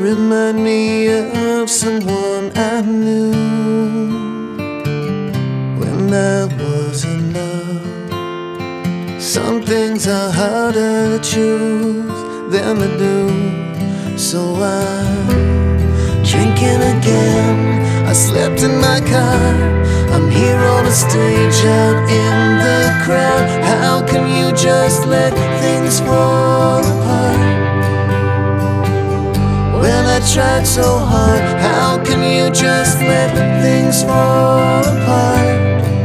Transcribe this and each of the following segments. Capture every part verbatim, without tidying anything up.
remind me of someone I knew when I was in love. Some things are harder to choose than to do, so I'm drinking again. I slept in my car, I'm here on a stage out in the crowd. How can you just let things fall apart? When I tried so hard, how can you just let things fall apart?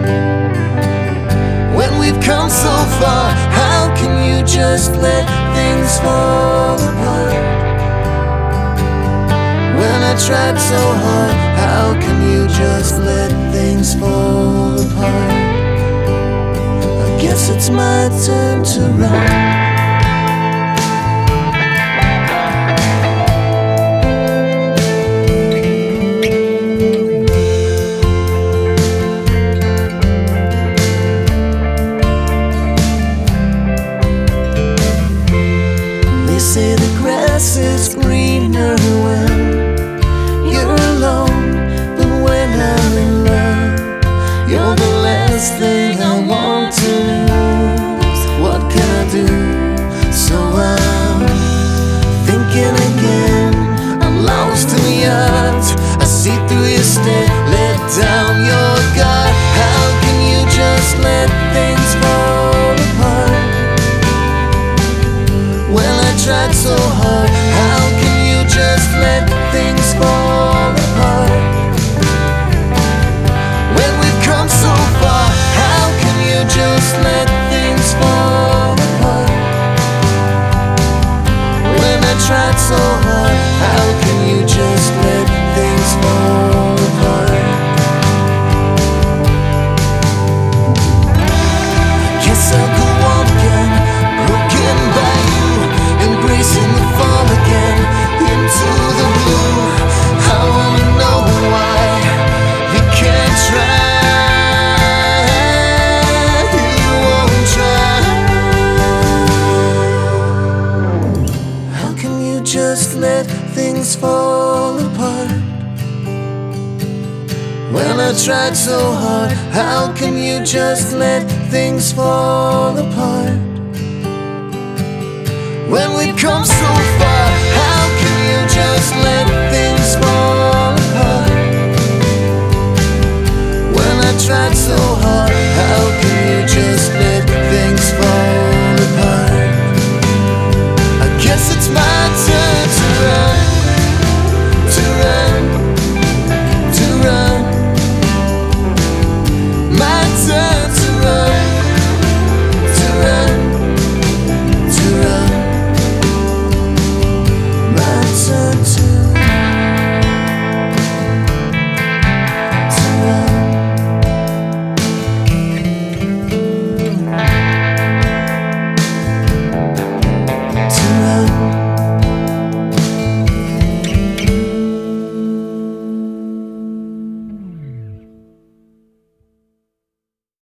When we've come so far, how can you just let things fall apart? When I tried so hard, how can you just let things fall apart? I guess it's my turn to run. They say the grass is greener when you're alone, but when I'm in love, you're the last thing I want to lose. What can I do? So I'm thinking again. I'm lost in the odds. I see through your stare, let down your guard. How can you just let things fall apart? Well, I tried so hard. How can you just let things fall apart? When we've come so far, how can you just let things fall apart? When I tried so hard, how can you just let things fall apart? I guess I'll go on again, broken by you, embracing the fall again, into the blue. I wanna know why you can't try, you won't try. How can you just let things fall apart? When I tried so hard, how can you just let things fall apart? When we come so far,